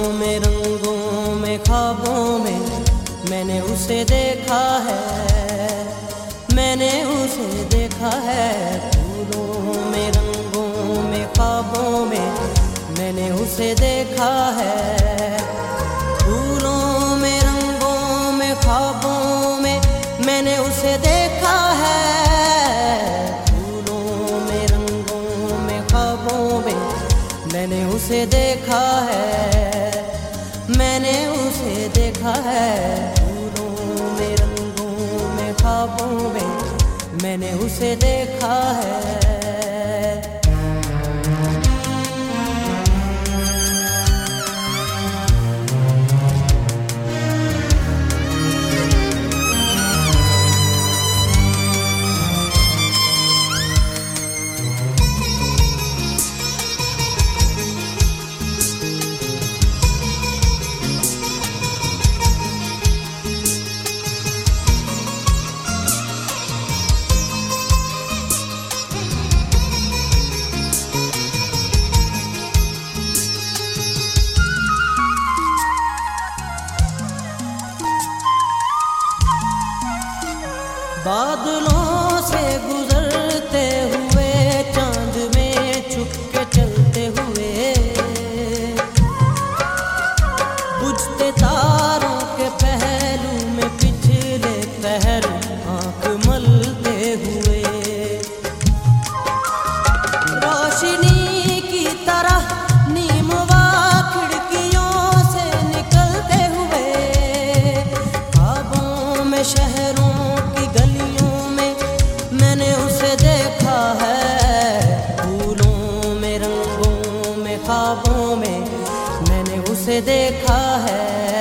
में रंगों में ख्वाबों में मैंने उसे देखा है, मैंने उसे देखा है। फूलों में रंगों में ख्वाबों में मैंने उसे देखा है। फूलों में रंगों में ख्वाबों में मैंने उसे देखा है। फूलों में रंगों में ख्वाबों में मैंने उसे देखा है, मैंने उसे देखा है। फूलों में रंगों में ख्वाबों में मैंने उसे देखा है। बादलों से गुजरते हुए चांद में छुप के चलते हुए, बुझते तारों के पहलू में पिछले पहर आंख मलते हुए, रोशनी की तरह नीमवा खिड़कियों से निकलते हुए, ख्वाबों में शहरों की गलियों में मैंने उसे देखा है। फूलों में रंगों में ख्वाबों में मैंने उसे देखा है।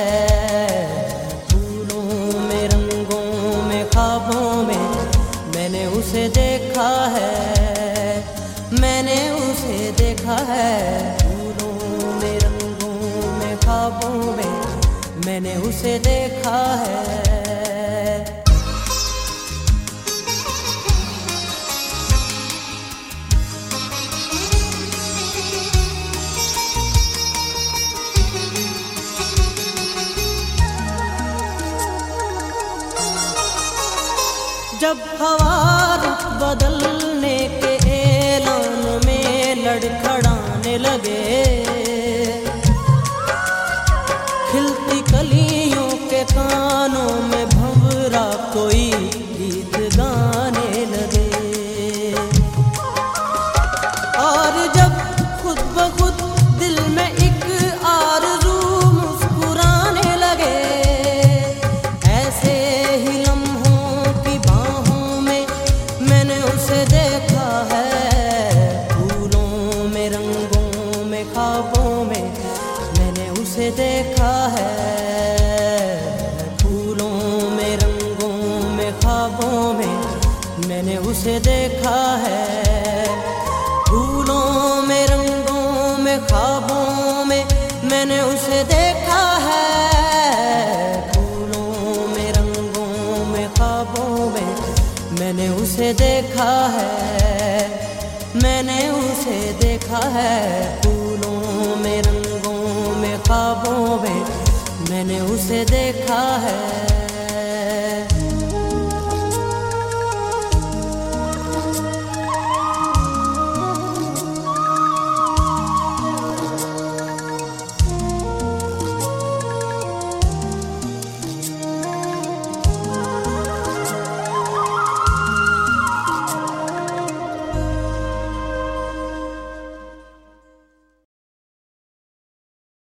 फूलों में रंगों में ख्वाबों में मैंने उसे देखा है, मैंने उसे देखा है। फूलों में रंगों में ख्वाबों में मैंने उसे देखा है। जब हवा रुख बदलने के ऐलान में लड़खड़ाने लगे, खिलती कलियों के कानों में भंवरा कोई गीत गाने लगे, और जब खुद ब खुद दिल में एक आरज़ू मुस्कुराने लगे, ऐसे ही लम्हों की बाहों में मैंने उसे देखा है। फूलों में रंगों में ख्वाबों में मैंने उसे देखा है। फूलों में रंगों में ख्वाबों में मैंने उसे देखा है। फूलों में रंगों में ख्वाबों में मैंने उसे देखा है। फूलों में रंगों में ख्वाबों में मैंने उसे देखा है, मैंने उसे देखा है। फूलों में रंगों में ख्वाबों में मैंने उसे देखा है।